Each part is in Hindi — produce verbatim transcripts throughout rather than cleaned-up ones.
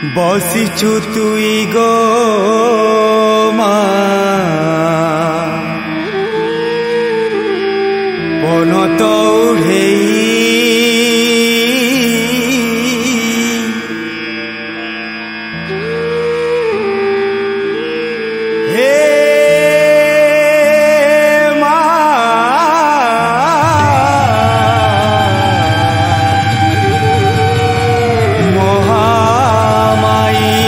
বসিছু তুই গো মা বন তৌড়েই হে মা মহামায়ী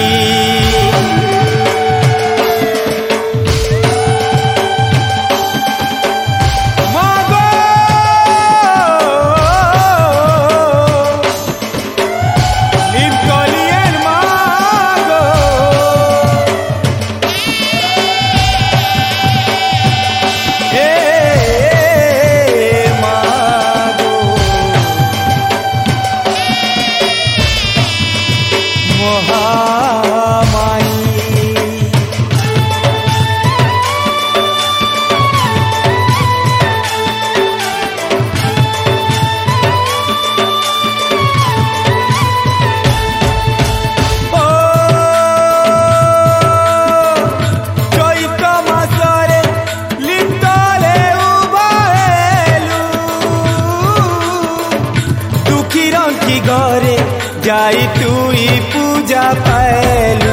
घरे जाई तुई पूजा पालू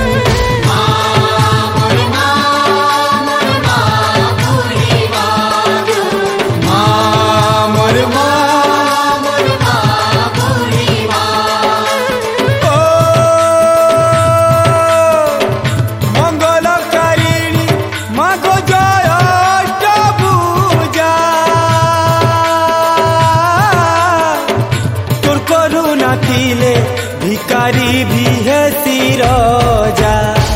भिकारी भी है सिरोजा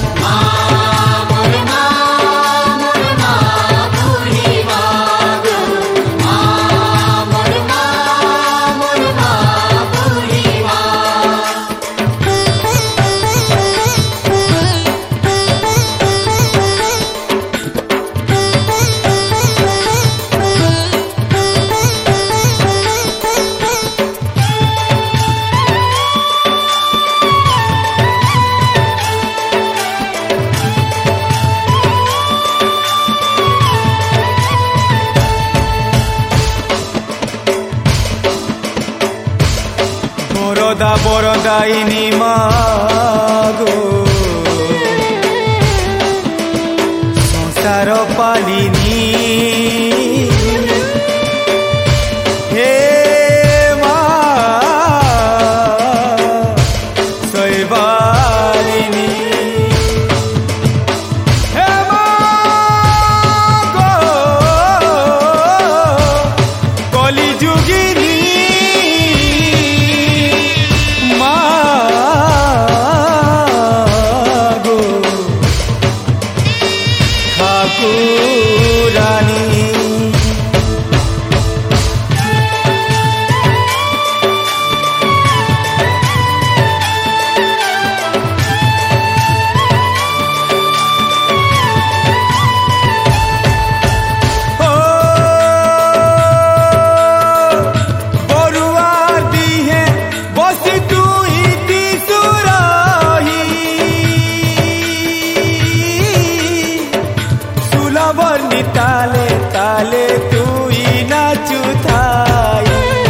বরদা বরদাইনি মাগো সংসার পালিনী হে মা শৈবালিনী হে মা গো কলিযুগিনী ठाकुरानी ताले ताले तू ही नाचू थाई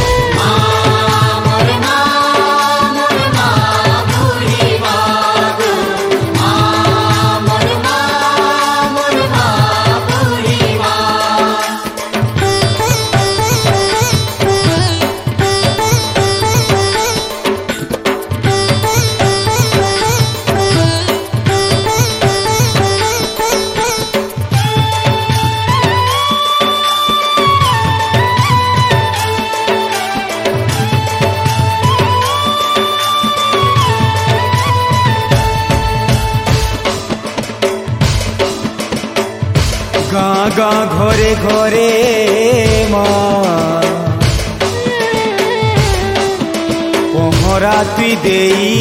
गाँ गाँ घरे घरे माँ पहरा तुई देई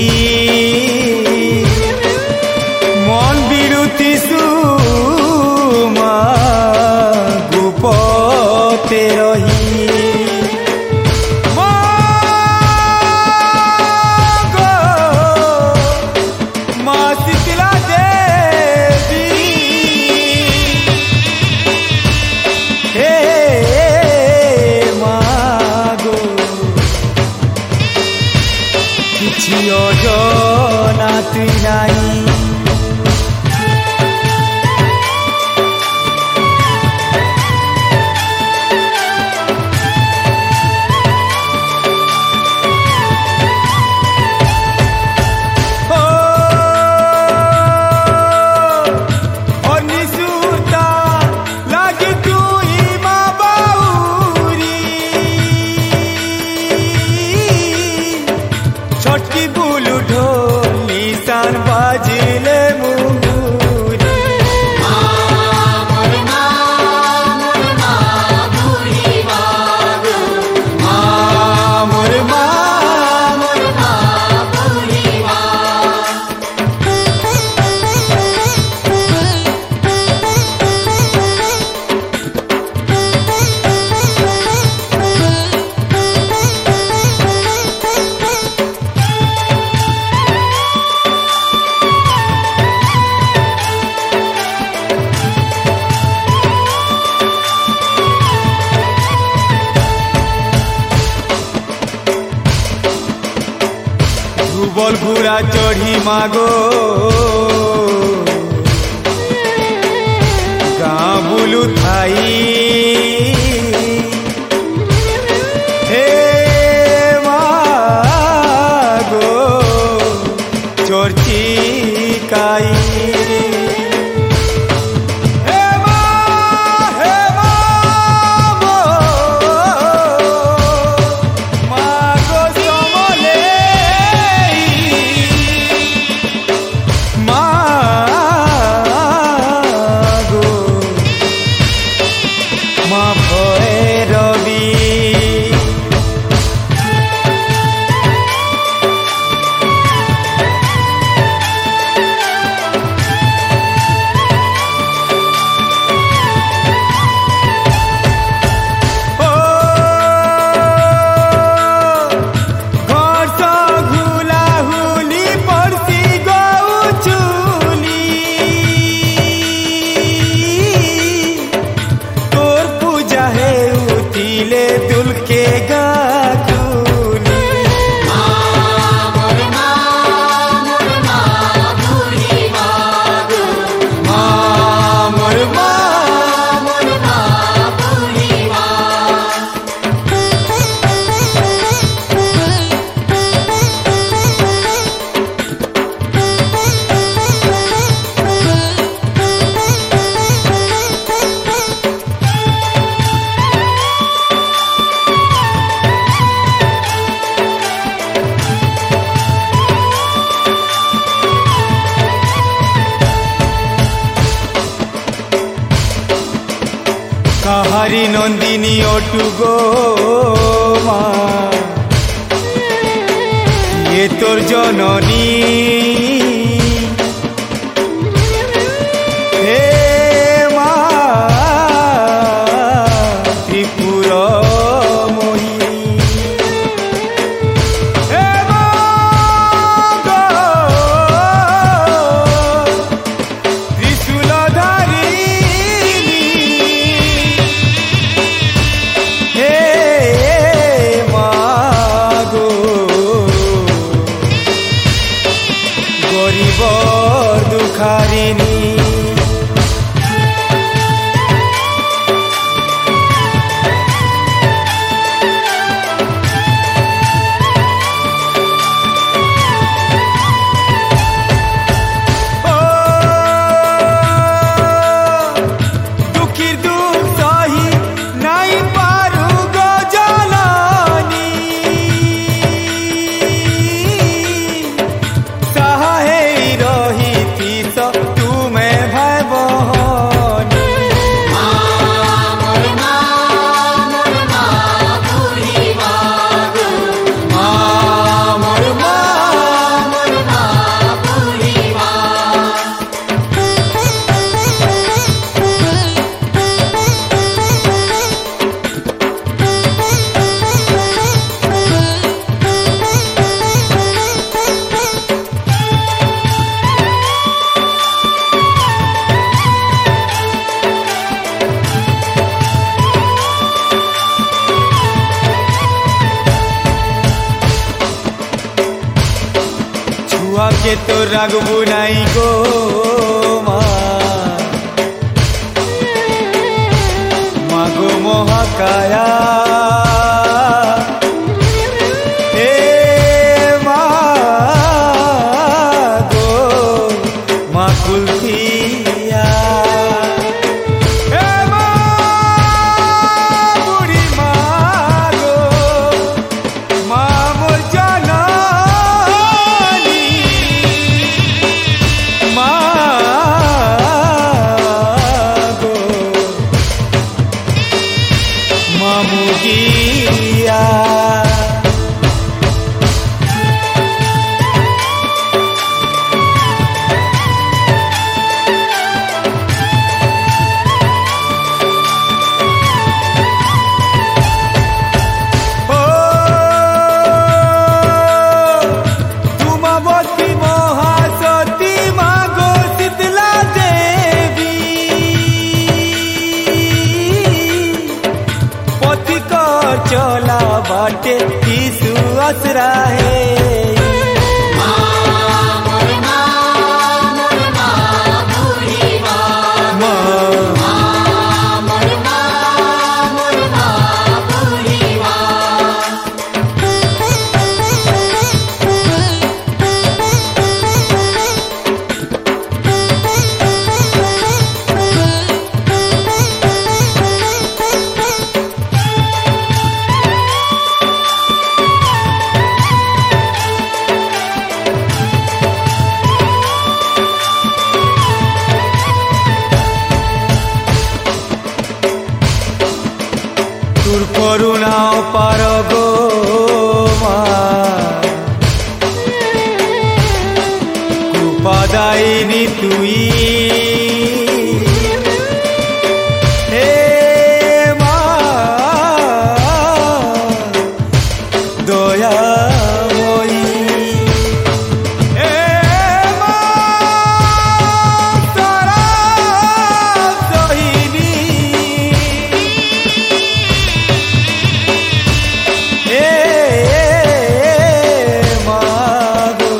मन बिरुती सुमा गुपते रही বল ঘোড়া চড়ি মাগো গাঁ বুলু থাই হে মাগো চর্চি কাই কাহারি নন্দিনী অটু গো মা এ তোর জননী হে মা ত্রিপুর মোহিনী হে মা গো ত্রিশূলধারী গরিবর দুঃখারিণী দুঃখীর দুঃখ সহি নাই পারু গো জননী সাহায্য রহিতি তুমি ভাই বহনী ছুয়াকে তো রাখবো নাই গো মা মাগো মহাকায়া হে মা গো মা কুলফিয়া মামুগিয়া चला बाटे यीशु आसरा है। তোর করুণাও পার গো মা কৃপাদায়িনী তুই হে মা দয়াময়ী হে মা তারা সহিনী হে মা গো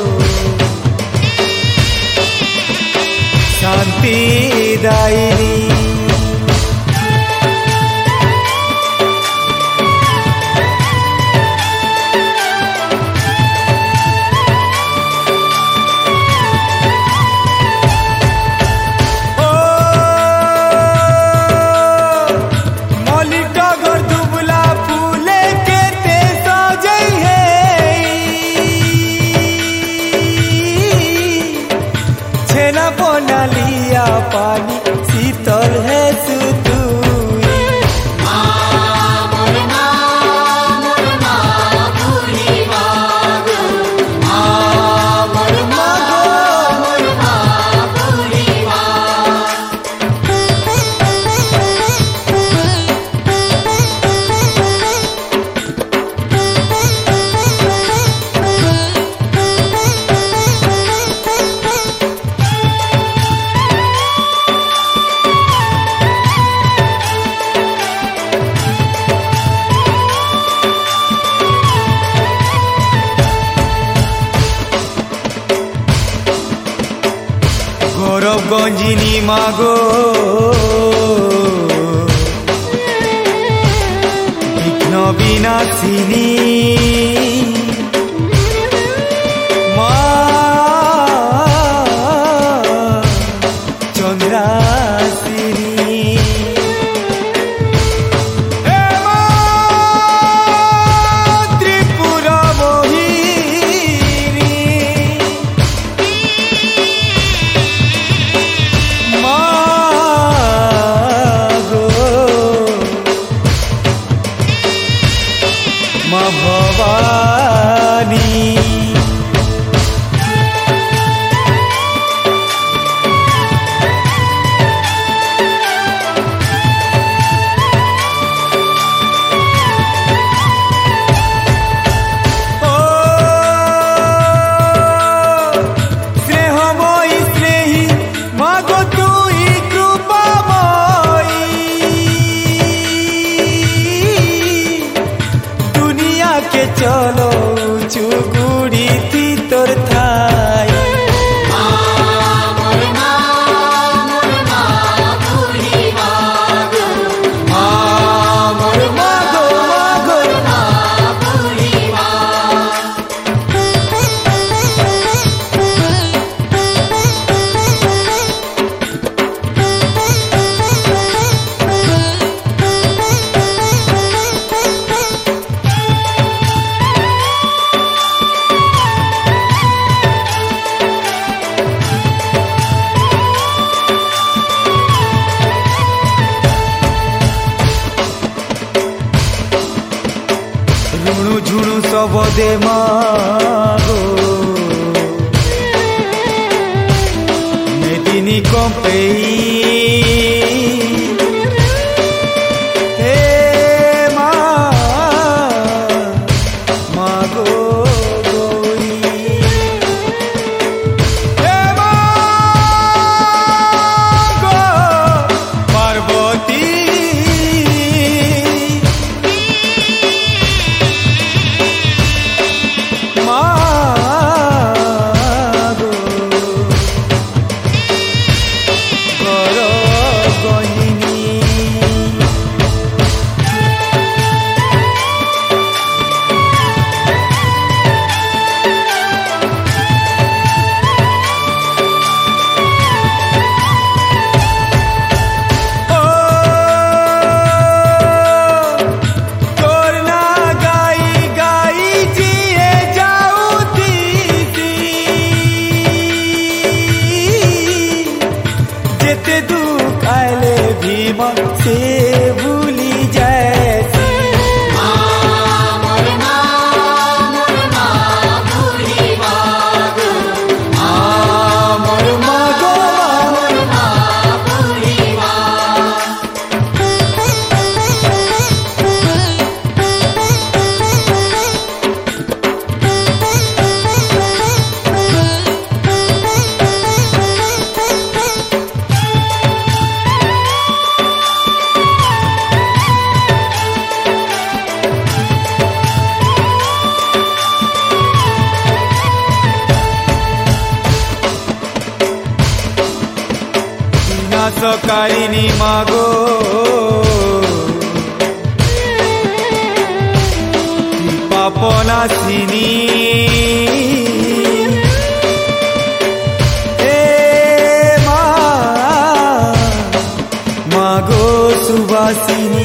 শান্তি দায়িনী लिया पानी शीतल है सुतुई गौरव गंजिनी मागो विघ्न विनाशिनी मा चंद्रासिनी हे मा त्रिपुरा मोहिनी माँ भवानी ओ स्नेहमयी स्नेही माँ गो तू ही कृपामयी दुनिया के चलो चुगुड़ी थी तोर थाई ঝুণু ঝুণু সবদে মাগো মেদিনী কম্পেই হে মা মাগো গৌরী হে মা গো পার্বতী मागो অন্তকারিণী মাগো পাপনাশিনী হে মা মাগো সুবাসিনী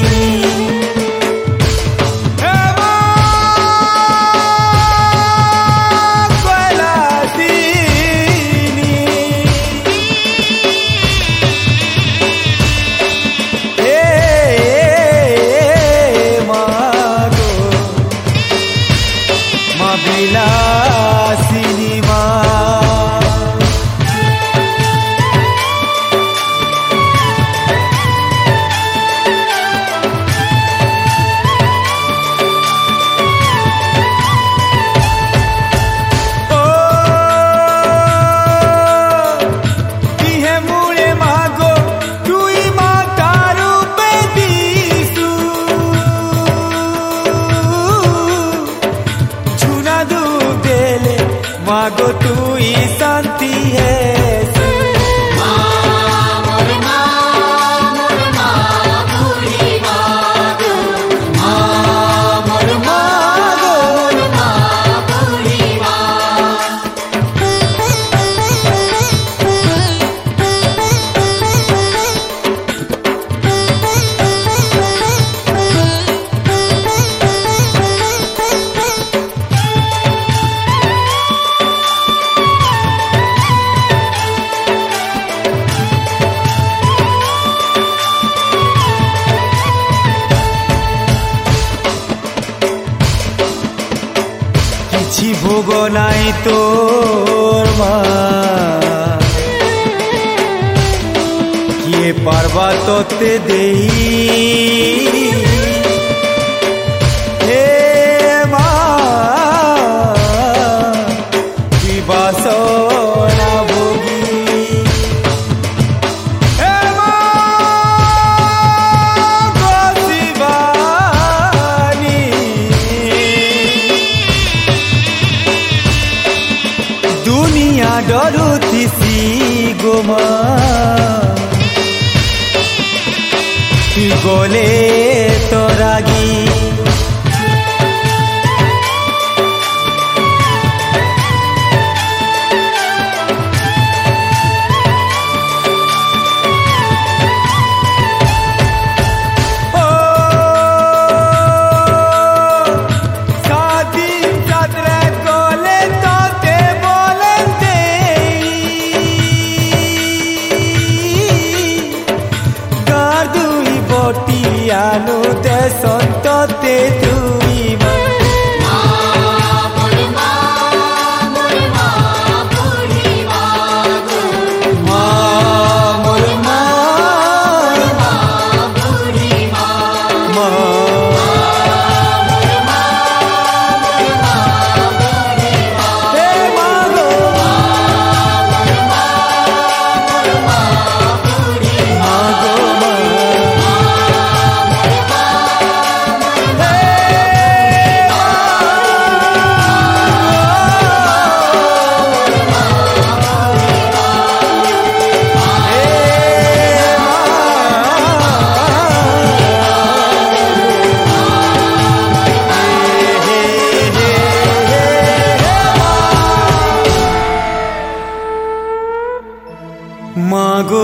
मागो तू ही शांति है କିଛି ଭୋଗ ନାହିଁ ତୋର ମା କିଏ ପାରବା ତୋତେ ଦେଇ ହେ ମା ବିବାସନା ଭୋଗୀ ହେ ମା ଶିବାନୀ दुनिया डरुती सी गोमा तू गोले तो रागी Anu de sontote tui ma ma mor ma puri ma ma mor ma ma puri ma ma mor ma ma puri ma he mago mor ma ma puri mago ma मागो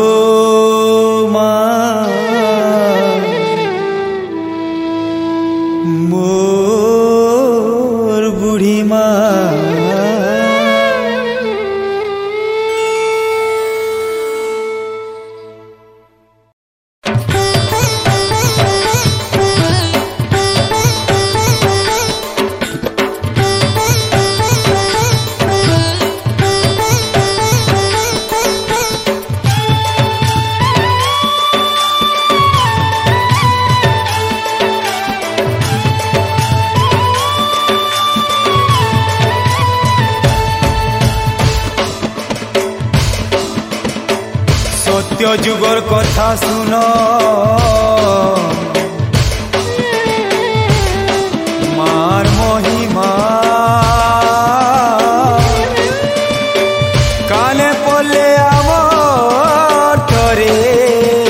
माँ मोर बूढ़ी माँ सत्य जुगर कथा सुन मार महिमा काने पले आमर तरे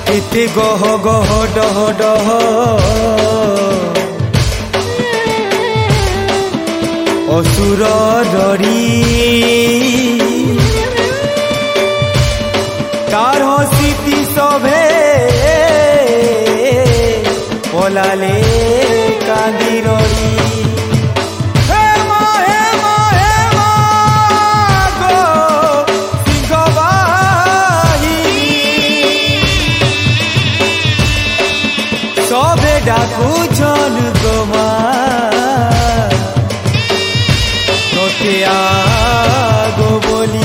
কেতে গহ গহ ডহ ডহ অসুর ডরি তার হসিতি সবে পলালে কান্দি রড়ি সবে ডাকুছন গোমা তোতে আগো বলি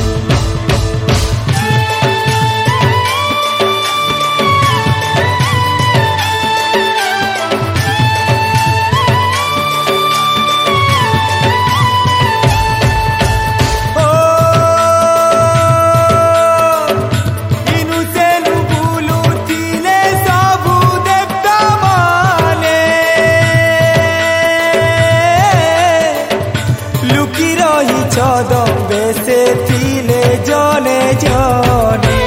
বেসে থিলে জনে জনে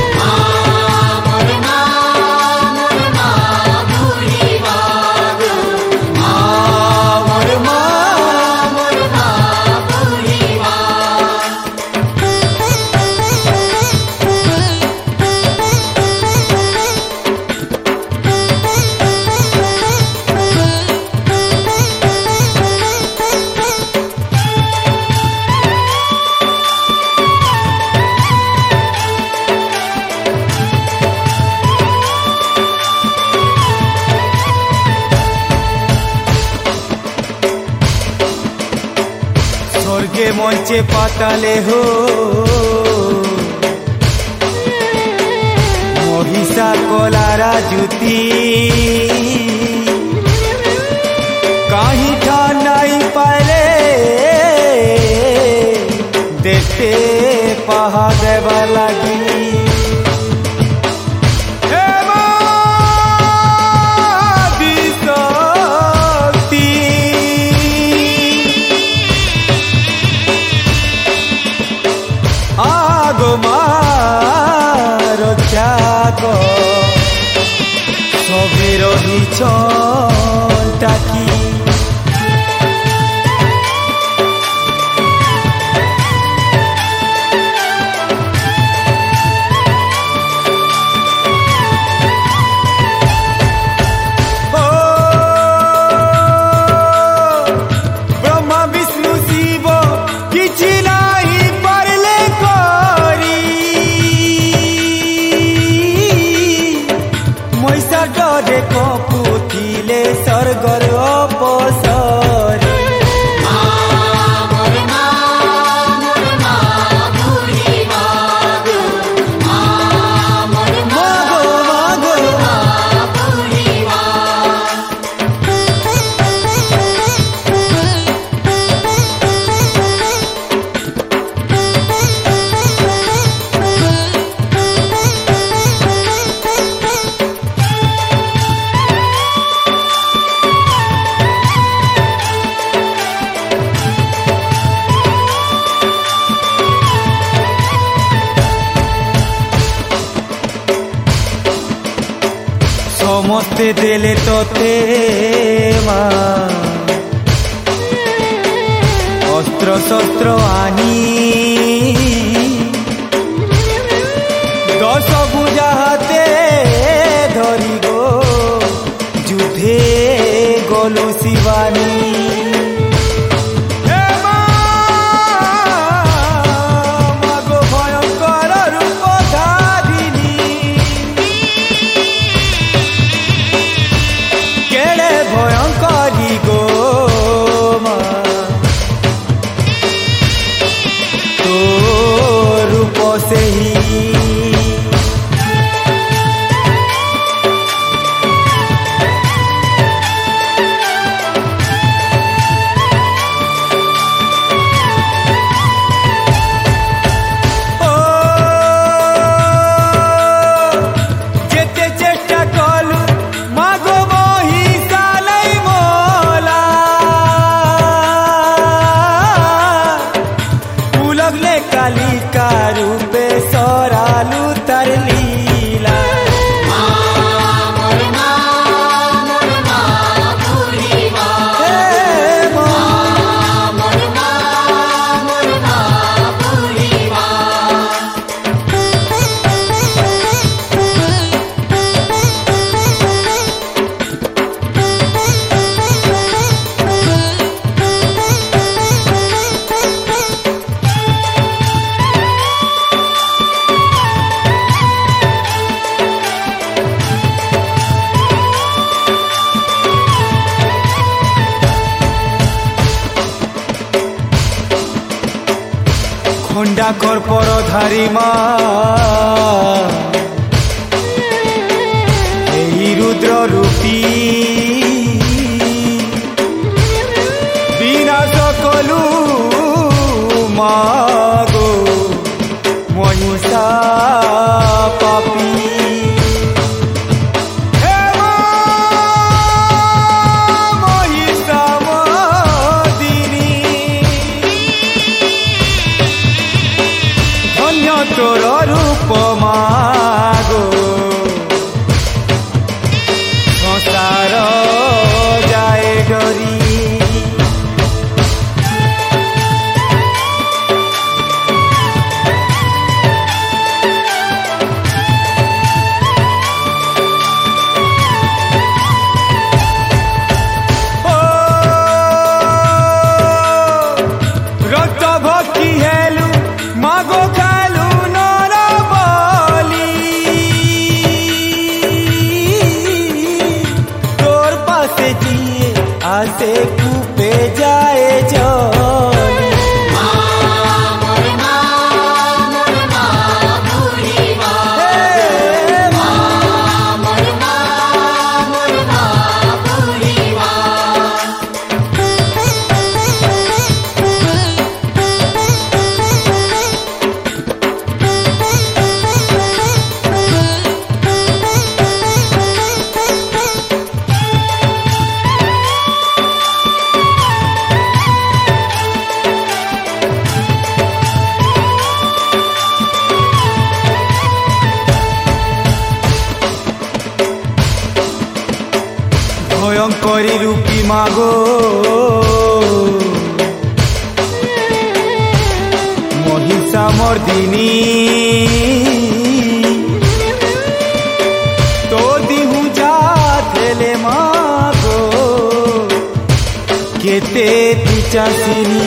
স্বর্গে মঞ্চে পাতালে হো মহিষা কলারা জ্যোতি কাহি ঠান্ডাই পাইলে দেখতে পাহা দেবা লাগি সবে রহিছ টাকি ব্রহ্মা বিষ্ণু শিব কিছু নাই পারলে করি মহিষা ডরে কপুথিলে স্বর্গর অপসরে সমস্তে দেলে তোতে মা অস্ত্র শস্ত্র আনি দশ ভুজা হাতে ধরি গো যুদ্ধে গলু শিবানী ভয়ঙ্করী গো মা তো রূপ সেই कालिका रूपे सरालू লাখর পরধারী মা এই রুদ্র রূপী বিনাশ কলু মাগো মহিষা পাপী তোর রূপ মাগো সংসার যায় ডরি ও রক্ত ভক্তি হেলু মাগো आसे कूपे जाए जल मोर माँ मोर माँ बूढ़ी माँ मोर माँ मोर माँ बूढ़ी ভয়ঙ্করী রূপী মাগো মহিষা মর্দিনী তো দিহু যা থেলে মাগো কেতে পিচাসিনী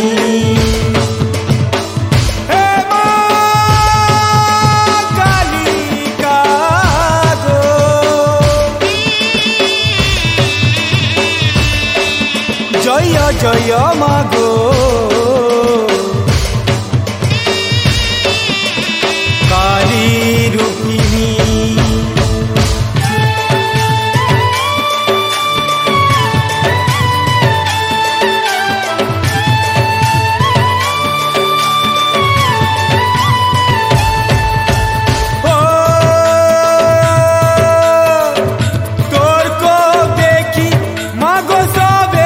জয় জয় মাগো কালী রূপিণী তোর কো দেখি মাগো সবে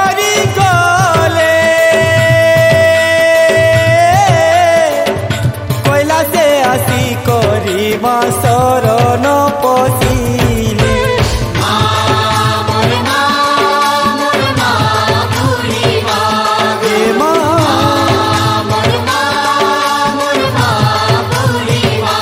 মা শরণ পশিলে मोर माँ मोर माँ बूढ़ी হে মা मोर माँ मोर माँ बूढ़ी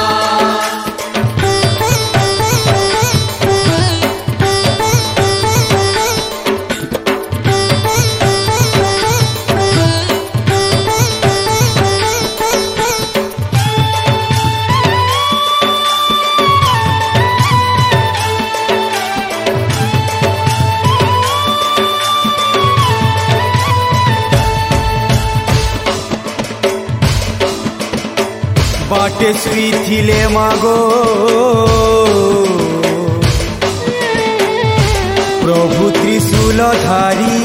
বাটে শ্রী থিলে মাগো প্রভু ত্রিশূলধারী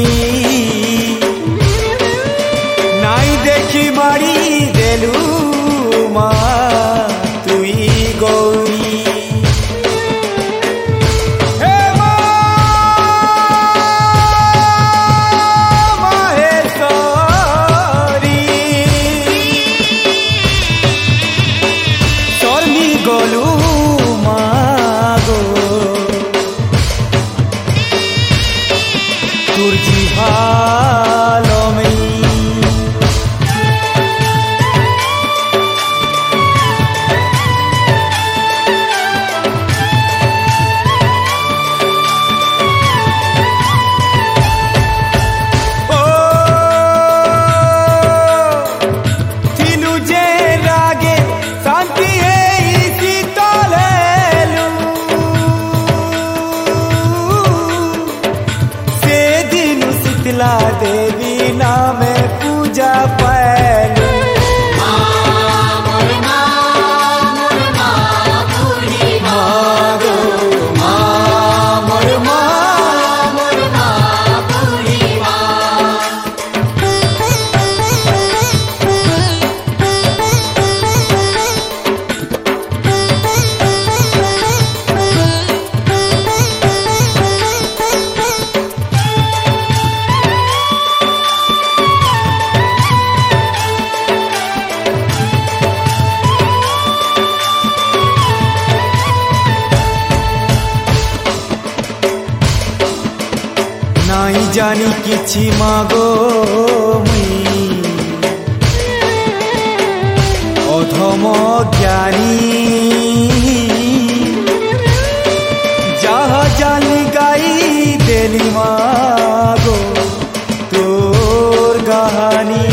নাই দেখি মারি দেলু মা তুই গৌরী গলু মাগো তোর জানি কিছু মাগো মুই অধম জ্ঞানী যাহা জানি গাই দেলি মাগো তোর গাহানি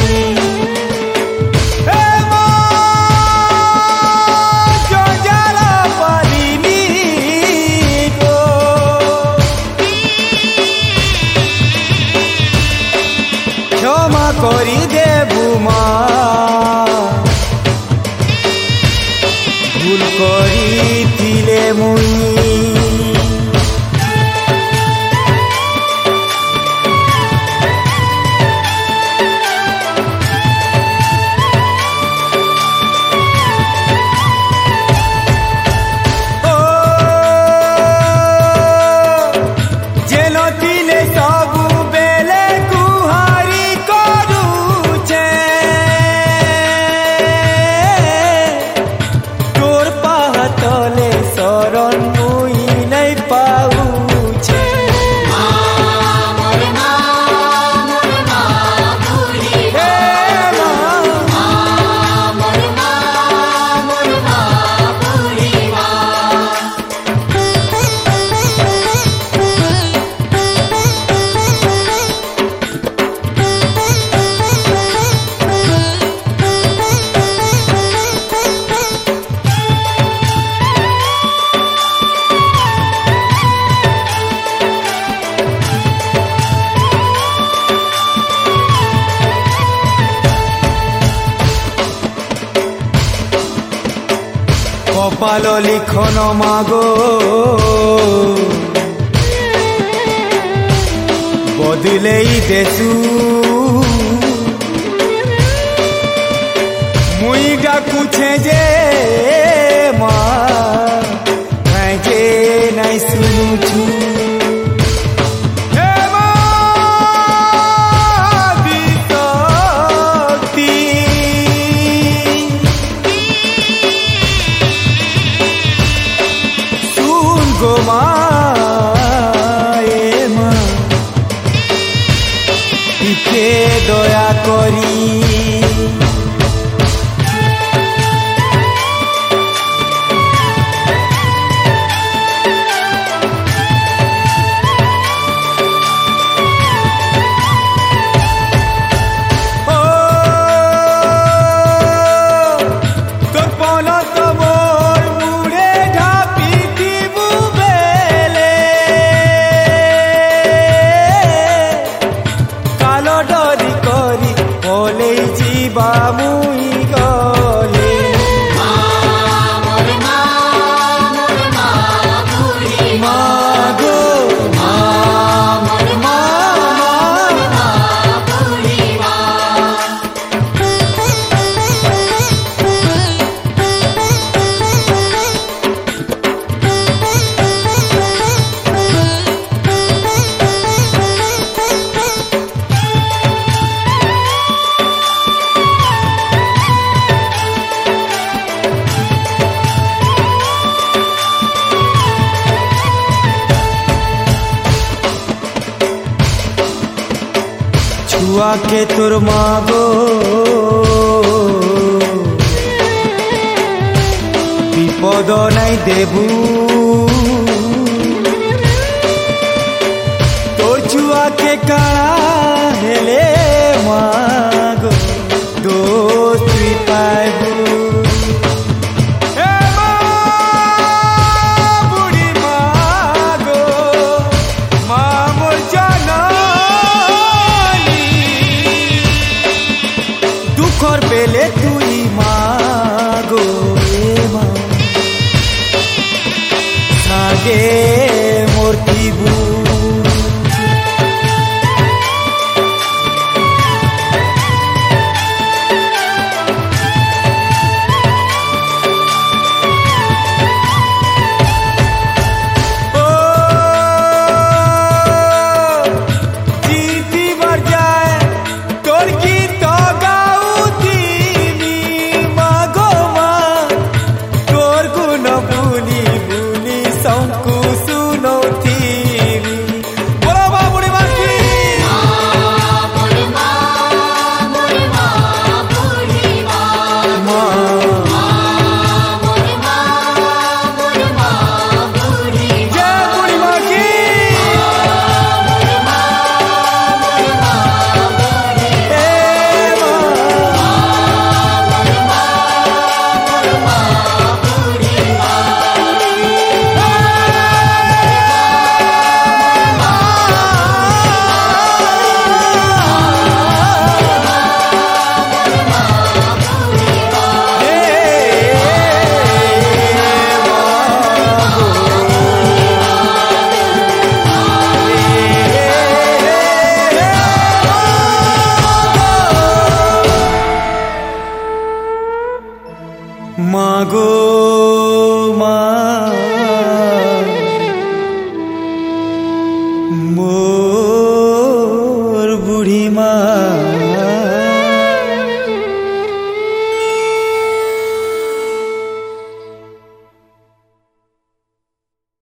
ক্ষমা করি দেবু মা ভুল করিছিলে মুই কপাল লিখন মাগো বদলেই দেশু মুই ডাকুছে যে মা যে নাই শুনুছু গো মা এ মা টিকে দয়া করি মুই গলে মা গো মা মা ছুয়াকে তোর মাগো বিপদ নাই দেবু তোর ছুয়াকে কাড়া হেলে মাগো দোষ তুই পাইবু দুঃখর পেলে তুই মাগো মা সাগে মূর্তিবু মা মোর বুড়ি মা